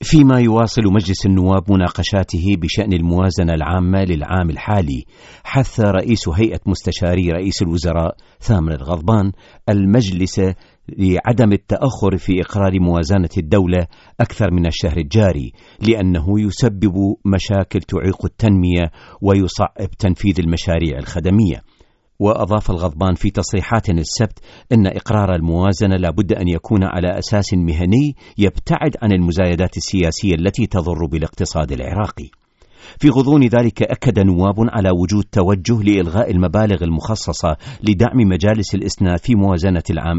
فيما يواصل مجلس النواب مناقشاته بشأن الموازنة العامة للعام الحالي، حث رئيس هيئة مستشاري رئيس الوزراء ثامر الغضبان المجلس لعدم التأخر في إقرار موازنة الدولة أكثر من الشهر الجاري، لأنه يسبب مشاكل تعيق التنمية ويصعب تنفيذ المشاريع الخدمية. وأضاف الغضبان في تصريحات السبت أن إقرار الموازنة لابد أن يكون على أساس مهني يبتعد عن المزايدات السياسية التي تضر بالاقتصاد العراقي. في غضون ذلك أكد نواب على وجود توجه لإلغاء المبالغ المخصصة لدعم مجالس الإسناد في موازنة العام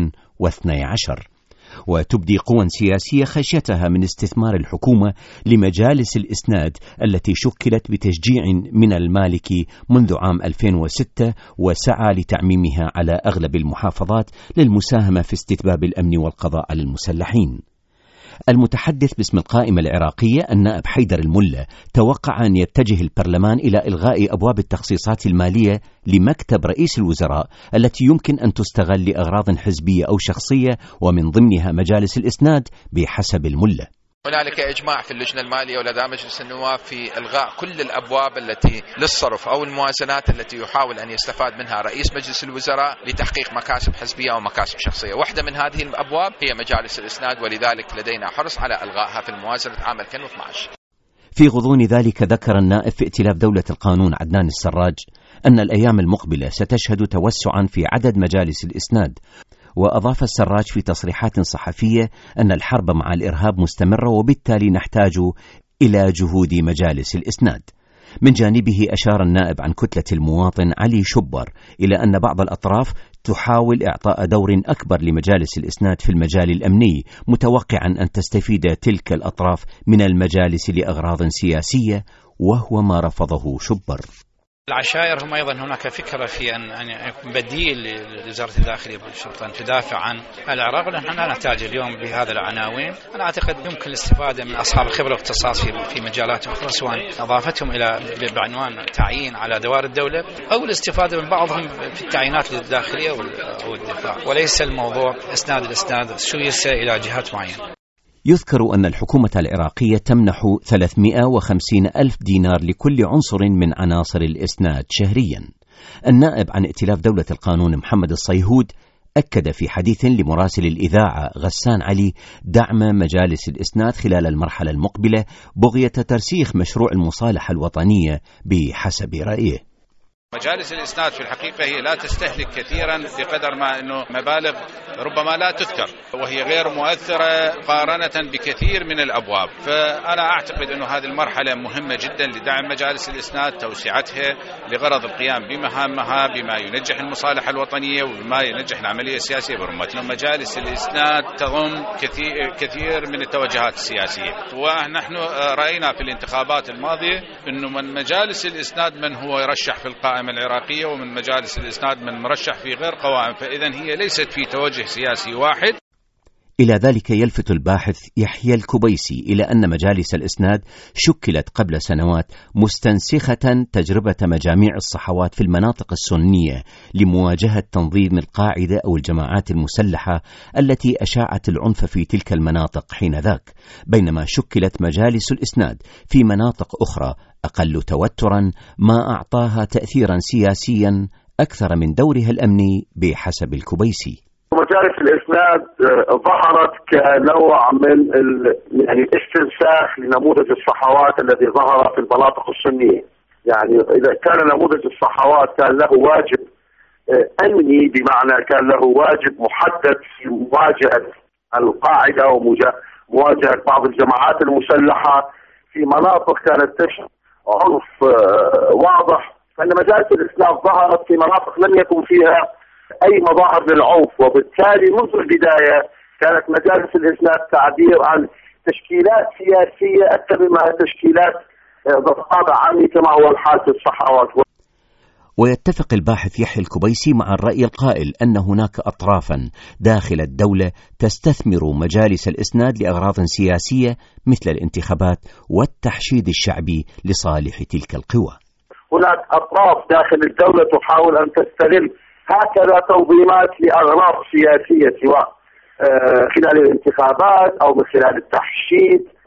2012، وتبدي قوى سياسية خشيتها من استثمار الحكومة لمجالس الإسناد التي شكلت بتشجيع من المالكي منذ عام 2006 وسعى لتعميمها على أغلب المحافظات للمساهمة في استتباب الأمن والقضاء على المسلحين. المتحدث باسم القائمة العراقية النائب حيدر الملا توقع أن يتجه البرلمان إلى إلغاء أبواب التخصيصات المالية لمكتب رئيس الوزراء التي يمكن أن تستغل لأغراض حزبية أو شخصية، ومن ضمنها مجالس الإسناد بحسب الملا. هنالك إجماع في اللجنة المالية ولدى مجلس النواب في إلغاء كل الأبواب التي للصرف أو الموازنات التي يحاول أن يستفاد منها رئيس مجلس الوزراء لتحقيق مكاسب حزبية أو مكاسب شخصية. واحدة من هذه الأبواب هي مجالس الإسناد، ولذلك لدينا حرص على إلغائها في الموازنة عام 2012. في غضون ذلك ذكر النائب في ائتلاف دولة القانون عدنان السراج أن الأيام المقبلة ستشهد توسعا في عدد مجالس الإسناد. وأضاف السراج في تصريحات صحفية أن الحرب مع الإرهاب مستمرة، وبالتالي نحتاج إلى جهود مجالس الإسناد. من جانبه أشار النائب عن كتلة المواطن علي شبر إلى أن بعض الأطراف تحاول إعطاء دور أكبر لمجالس الإسناد في المجال الأمني، متوقعا أن تستفيد تلك الأطراف من المجالس لأغراض سياسية، وهو ما رفضه شبر. العشائر هم أيضا هناك فكرة في أن يكون بديل لوزارة الداخلية بالشرطة أن تدافع عن العراق، ونحن لا نحتاج اليوم بهذا العناوين. أنا أعتقد يمكن الاستفادة من أصحاب الخبرة والاختصاص في مجالات أخرى، سواء إضافتهم إلى بعنوان تعيين على دوائر الدولة أو الاستفادة من بعضهم في التعيينات للداخلية والدفاع، وليس الموضوع إسناد الإسناد سياسة إلى جهات معينة. يذكر أن الحكومة العراقية تمنح 350 ألف دينار لكل عنصر من عناصر الإسناد شهريا. النائب عن ائتلاف دولة القانون محمد الصيهود أكد في حديث لمراسل الإذاعة غسان علي دعم مجالس الإسناد خلال المرحلة المقبلة بغية ترسيخ مشروع المصالحة الوطنية بحسب رأيه. مجالس الإسناد في الحقيقة هي لا تستهلك كثيرا بقدر ما أنه مبالغ ربما لا تذكر، وهي غير مؤثرة مقارنة بكثير من الأبواب. فأنا أعتقد أنه هذه المرحلة مهمة جدا لدعم مجالس الإسناد، توسعتها لغرض القيام بمهامها بما ينجح المصالحة الوطنية وبما ينجح العملية السياسية برمتها. مجالس الإسناد تضم كثير من التوجهات السياسية، ونحن رأينا في الانتخابات الماضية أنه من مجالس الإسناد من هو يرشح في القائمة العراقية، ومن مجالس الإسناد من مرشح في غير قوائم، فإذن هي ليست في توجه سياسي واحد. إلى ذلك يلفت الباحث يحيى الكبيسي إلى أن مجالس الإسناد شكلت قبل سنوات مستنسخة تجربة مجاميع الصحوات في المناطق السنية لمواجهة تنظيم القاعدة أو الجماعات المسلحة التي أشاعت العنف في تلك المناطق حينذاك، بينما شكلت مجالس الإسناد في مناطق أخرى أقل توترا ما أعطاها تأثيرا سياسيا أكثر من دورها الأمني بحسب الكبيسي. مجالس الإسناد ظهرت كنوع من يعني استنساخ لنموذج الصحوات الذي ظهر في المناطق السنية. يعني إذا كان نموذج الصحوات كان له واجب أمني، بمعنى كان له واجب محدد في مواجهة القاعدة ومواجهة بعض الجماعات المسلحة في مناطق كانت تشهد عنف واضح، فإن مجالس الإسناد ظهرت في مناطق لم يكن فيها أي مظاهر للعنف، وبالتالي منذ البداية كانت مجالس الإسناد تعبير عن تشكيلات سياسية أكثر مما تشكيلات ذات طابع عامي كما هو الحال في الصحوات. ويتفق الباحث يحيى الكبيسي مع الرأي القائل أن هناك أطرافا داخل الدولة تستثمر مجالس الإسناد لأغراض سياسية مثل الانتخابات والتحشيد الشعبي لصالح تلك القوى. هناك أطراف داخل الدولة تحاول أن تستغل هكذا تنظيمات لأغراض سياسية، سواء خلال الانتخابات أو من خلال التحشيد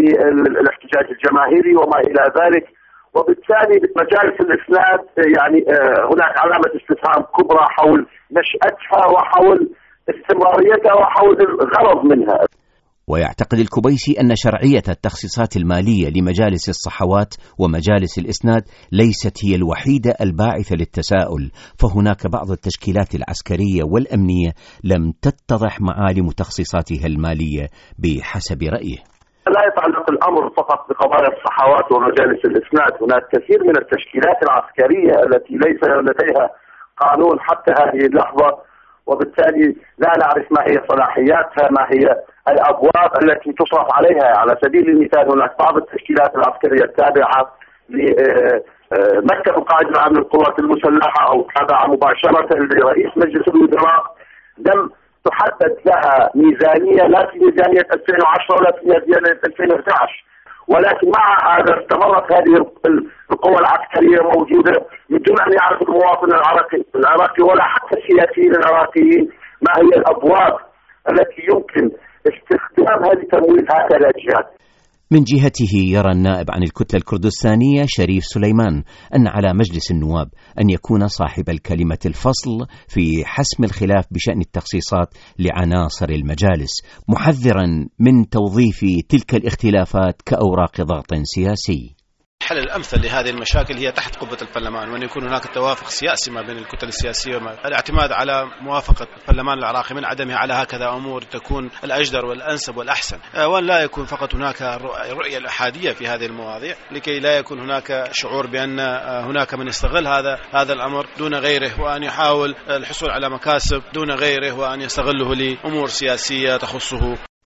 في الاحتجاج الجماهيري وما إلى ذلك. وبالتالي مجالس الإسناد يعني هناك علامة استفهام كبرى حول نشأتها وحول استمراريتها وحول الغرض منها. ويعتقد الكبيسي أن شرعية التخصيصات المالية لمجالس الصحوات ومجالس الإسناد ليست هي الوحيدة الباعثة للتساؤل، فهناك بعض التشكيلات العسكرية والأمنية لم تتضح معالم تخصيصاتها المالية بحسب رأيه. لا يتعلق الأمر فقط بقضايا الصحوات ومجالس الإسناد، هناك كثير من التشكيلات العسكرية التي ليس لديها قانون حتى هذه اللحظة، وبالتالي لا نعرف ما هي صلاحياتها، ما هي الأبواب التي تصرف عليها. على سبيل المثال هناك بعض التشكيلات العسكرية التابعة لمكتب القائد العام للقوات المسلحة أو تابعة مباشرة لرئيس مجلس الوزراء لم تحدد لها ميزانية، لا في ميزانية 2010 ولا في ميزانية 2011، ولكن مع هذا استمرت هذه القوى العسكرية موجودة من دون أن يعرف المواطن العراقي ولا حتى السياسيين العراقيين ما هي الأبواب التي يمكن استخدامها لتمويل هكذا جهات. من جهته يرى النائب عن الكتلة الكردستانية شريف سليمان أن على مجلس النواب أن يكون صاحب الكلمة الفصل في حسم الخلاف بشأن التخصيصات لعناصر المجالس، محذرا من توظيف تلك الاختلافات كأوراق ضغط سياسي. الحل الأمثل لهذه المشاكل هي تحت قبة البرلمان، وأن يكون هناك توافق سياسي ما بين الكتل السياسية، الاعتماد على موافقة البرلمان العراقي من عدمها على هكذا أمور تكون الأجدر والأنسب والأحسن، وأن لا يكون فقط هناك الرؤية الأحادية في هذه المواضيع لكي لا يكون هناك شعور بأن هناك من يستغل هذا الأمر دون غيره، وأن يحاول الحصول على مكاسب دون غيره، وأن يستغله لأمور سياسية تخصه.